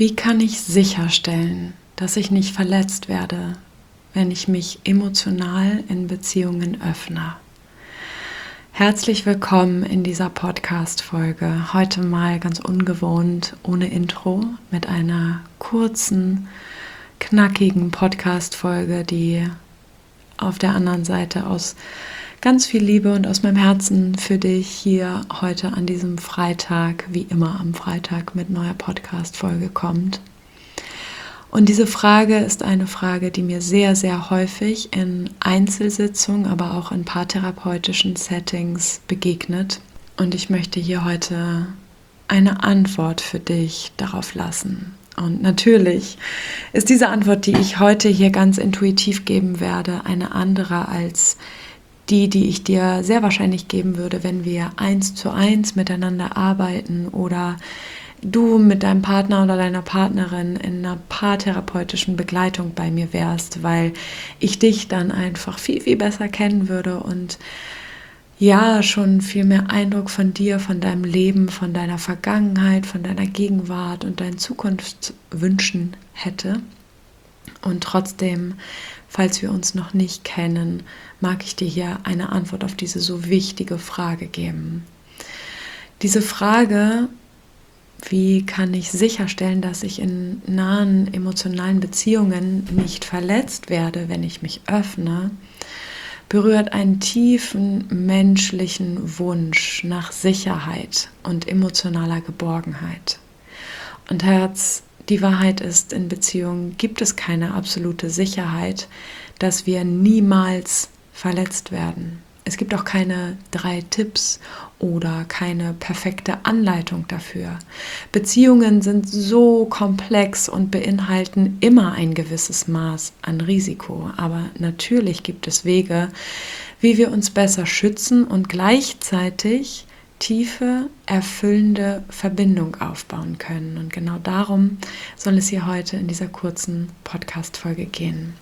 Wie kann ich sicherstellen, dass ich nicht verletzt werde, wenn ich mich emotional in Beziehungen öffne? Herzlich willkommen in dieser Podcast-Folge. Heute mal ganz ungewohnt, ohne Intro, mit einer kurzen, knackigen Podcast-Folge, die auf der anderen Seite aus ganz viel Liebe und aus meinem Herzen für dich hier heute an diesem Freitag, wie immer am Freitag, mit neuer Podcast-Folge kommt. Und diese Frage ist eine Frage, die mir sehr, sehr häufig in Einzelsitzungen, aber auch in paartherapeutischen Settings begegnet. Und ich möchte hier heute eine Antwort für dich darauf lassen. Und natürlich ist diese Antwort, die ich heute hier ganz intuitiv geben werde, eine andere als die ich dir sehr wahrscheinlich geben würde, wenn wir 1:1 miteinander arbeiten oder du mit deinem Partner oder deiner Partnerin in einer paartherapeutischen Begleitung bei mir wärst, weil ich dich dann einfach viel, viel besser kennen würde und ja, schon viel mehr Eindruck von dir, von deinem Leben, von deiner Vergangenheit, von deiner Gegenwart und deinen Zukunftswünschen hätte. Und trotzdem, falls wir uns noch nicht kennen, mag ich dir hier eine Antwort auf diese so wichtige Frage geben. Diese Frage, wie kann ich sicherstellen, dass ich in nahen emotionalen Beziehungen nicht verletzt werde, wenn ich mich öffne, berührt einen tiefen menschlichen Wunsch nach Sicherheit und emotionaler Geborgenheit. Und Herz, die Wahrheit ist, in Beziehungen gibt es keine absolute Sicherheit, dass wir niemals verletzt werden. Es gibt auch keine 3 Tipps oder keine perfekte Anleitung dafür. Beziehungen sind so komplex und beinhalten immer ein gewisses Maß an Risiko. Aber natürlich gibt es Wege, wie wir uns besser schützen und gleichzeitig tiefe, erfüllende Verbindung aufbauen können. Und genau darum soll es hier heute in dieser kurzen Podcast-Folge gehen.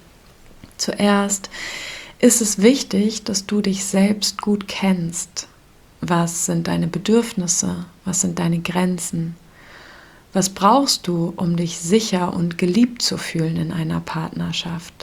Zuerst ist es wichtig, dass du dich selbst gut kennst. Was sind deine Bedürfnisse? Was sind deine Grenzen? Was brauchst du, um dich sicher und geliebt zu fühlen in einer Partnerschaft?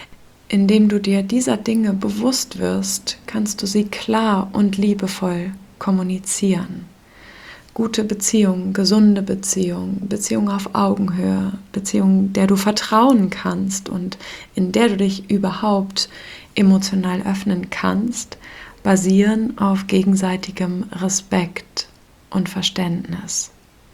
Indem du dir dieser Dinge bewusst wirst, kannst du sie klar und liebevoll kommunizieren. Gute Beziehung, gesunde Beziehung, Beziehung auf Augenhöhe, Beziehung, der du vertrauen kannst und in der du dich überhaupt emotional öffnen kannst, basieren auf gegenseitigem Respekt und Verständnis.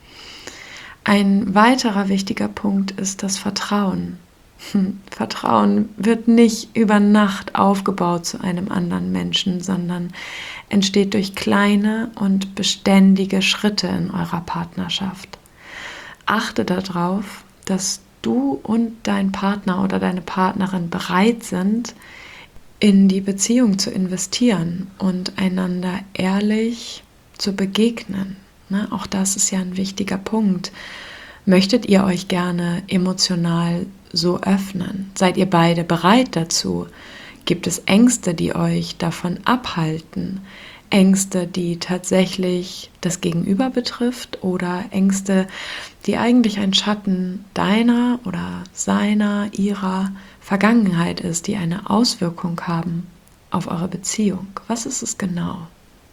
Ein weiterer wichtiger Punkt ist das Vertrauen. Vertrauen wird nicht über Nacht aufgebaut zu einem anderen Menschen, sondern entsteht durch kleine und beständige Schritte in eurer Partnerschaft. Achte darauf, dass du und dein Partner oder deine Partnerin bereit sind, in die Beziehung zu investieren und einander ehrlich zu begegnen. Auch das ist ja ein wichtiger Punkt. Möchtet ihr euch gerne emotional so öffnen? Seid ihr beide bereit dazu? Gibt es Ängste, die euch davon abhalten? Ängste, die tatsächlich das Gegenüber betrifft oder Ängste, die eigentlich ein Schatten deiner oder seiner, ihrer Vergangenheit ist, die eine Auswirkung haben auf eure Beziehung? Was ist es genau?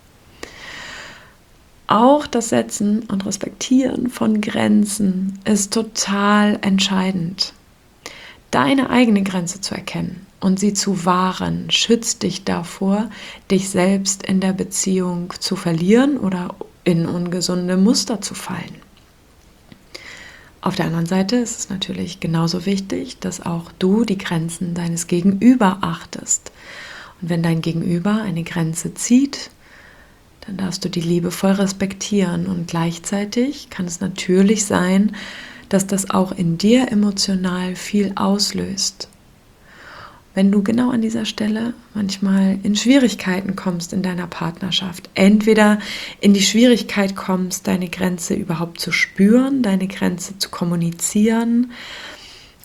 Auch das Setzen und Respektieren von Grenzen ist total entscheidend. Deine eigene Grenze zu erkennen und sie zu wahren, schützt dich davor, dich selbst in der Beziehung zu verlieren oder in ungesunde Muster zu fallen. Auf der anderen Seite ist es natürlich genauso wichtig, dass auch du die Grenzen deines Gegenüber achtest. Und wenn dein Gegenüber eine Grenze zieht, dann darfst du die liebevoll respektieren und gleichzeitig kann es natürlich sein, dass das auch in dir emotional viel auslöst. Wenn du genau an dieser Stelle manchmal in Schwierigkeiten kommst in deiner Partnerschaft, entweder in die Schwierigkeit kommst, deine Grenze überhaupt zu spüren, deine Grenze zu kommunizieren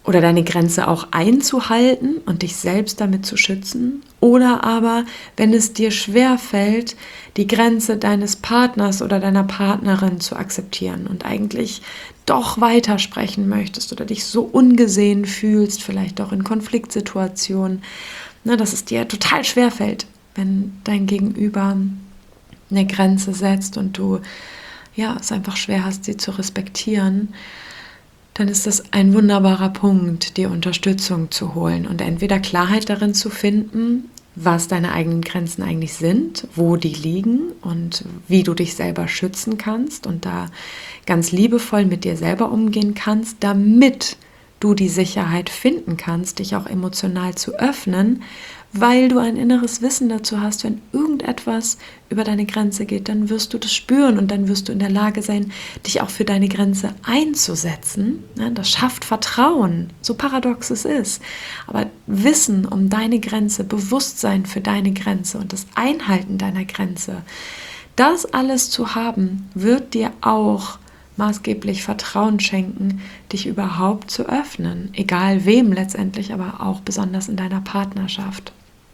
oder deine Grenze auch einzuhalten und dich selbst damit zu schützen. Oder aber, wenn es dir schwerfällt, die Grenze deines Partners oder deiner Partnerin zu akzeptieren und eigentlich doch weitersprechen möchtest oder dich so ungesehen fühlst, vielleicht auch in Konfliktsituationen, dass es dir total schwerfällt, wenn dein Gegenüber eine Grenze setzt und du es einfach schwer hast, sie zu respektieren, dann ist das ein wunderbarer Punkt, dir Unterstützung zu holen und entweder Klarheit darin zu finden, was deine eigenen Grenzen eigentlich sind, wo die liegen und wie du dich selber schützen kannst und da ganz liebevoll mit dir selber umgehen kannst, damit du die Sicherheit finden kannst, dich auch emotional zu öffnen, weil du ein inneres Wissen dazu hast, wenn irgendetwas über deine Grenze geht, dann wirst du das spüren und dann wirst du in der Lage sein, dich auch für deine Grenze einzusetzen. Das schafft Vertrauen, so paradox es ist. Aber Wissen um deine Grenze, Bewusstsein für deine Grenze und das Einhalten deiner Grenze, das alles zu haben, wird dir auch maßgeblich Vertrauen schenken, dich überhaupt zu öffnen, egal wem letztendlich, aber auch besonders in deiner Partnerschaft.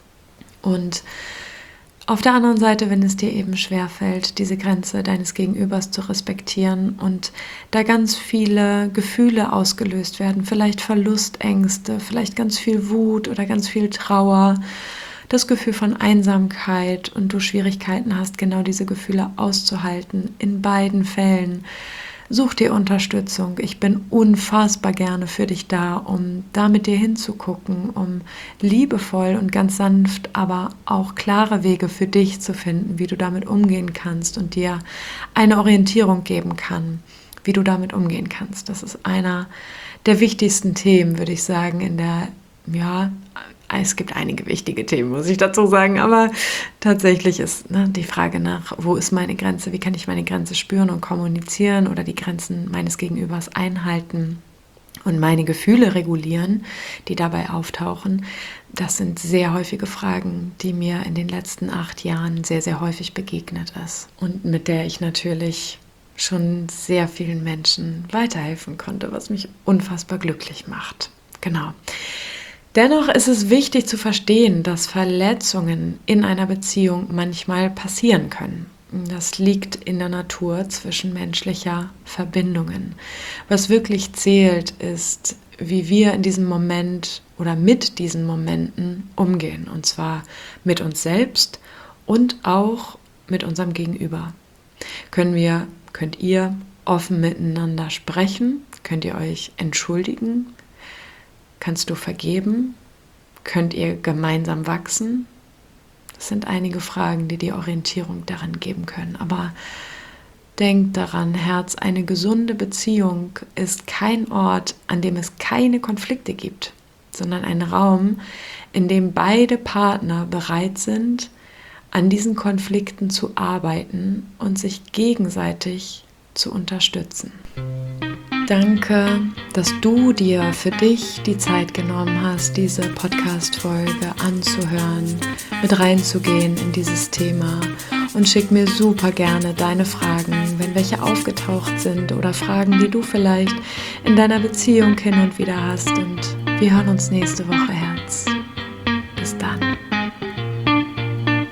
Und auf der anderen Seite, wenn es dir eben schwerfällt, diese Grenze deines Gegenübers zu respektieren und da ganz viele Gefühle ausgelöst werden, vielleicht Verlustängste, vielleicht ganz viel Wut oder ganz viel Trauer, das Gefühl von Einsamkeit und du Schwierigkeiten hast, genau diese Gefühle auszuhalten, in beiden Fällen, such dir Unterstützung. Ich bin unfassbar gerne für dich da, um da mit dir hinzugucken, um liebevoll und ganz sanft, aber auch klare Wege für dich zu finden, wie du damit umgehen kannst und dir eine Orientierung geben kann, wie du damit umgehen kannst. Das ist einer der wichtigsten Themen, würde ich sagen, es gibt einige wichtige Themen, muss ich dazu sagen, aber tatsächlich ist die Frage nach, wo ist meine Grenze, wie kann ich meine Grenze spüren und kommunizieren oder die Grenzen meines Gegenübers einhalten und meine Gefühle regulieren, die dabei auftauchen, das sind sehr häufige Fragen, die mir in den letzten 8 Jahren sehr, sehr häufig begegnet ist und mit der ich natürlich schon sehr vielen Menschen weiterhelfen konnte, was mich unfassbar glücklich macht. Genau. Dennoch ist es wichtig zu verstehen, dass Verletzungen in einer Beziehung manchmal passieren können. Das liegt in der Natur zwischenmenschlicher Verbindungen. Was wirklich zählt, ist, wie wir in diesem Moment oder mit diesen Momenten umgehen. Und zwar mit uns selbst und auch mit unserem Gegenüber. Könnt ihr offen miteinander sprechen? Könnt ihr euch entschuldigen? Kannst du vergeben? Könnt ihr gemeinsam wachsen? Das sind einige Fragen, die dir Orientierung daran geben können. Aber denk daran, Herz, eine gesunde Beziehung ist kein Ort, an dem es keine Konflikte gibt, sondern ein Raum, in dem beide Partner bereit sind, an diesen Konflikten zu arbeiten und sich gegenseitig zu unterstützen. Danke, dass du dir für dich die Zeit genommen hast, diese Podcast-Folge anzuhören, mit reinzugehen in dieses Thema und schick mir super gerne deine Fragen, wenn welche aufgetaucht sind oder Fragen, die du vielleicht in deiner Beziehung hin und wieder hast. Und wir hören uns nächste Woche, Herz.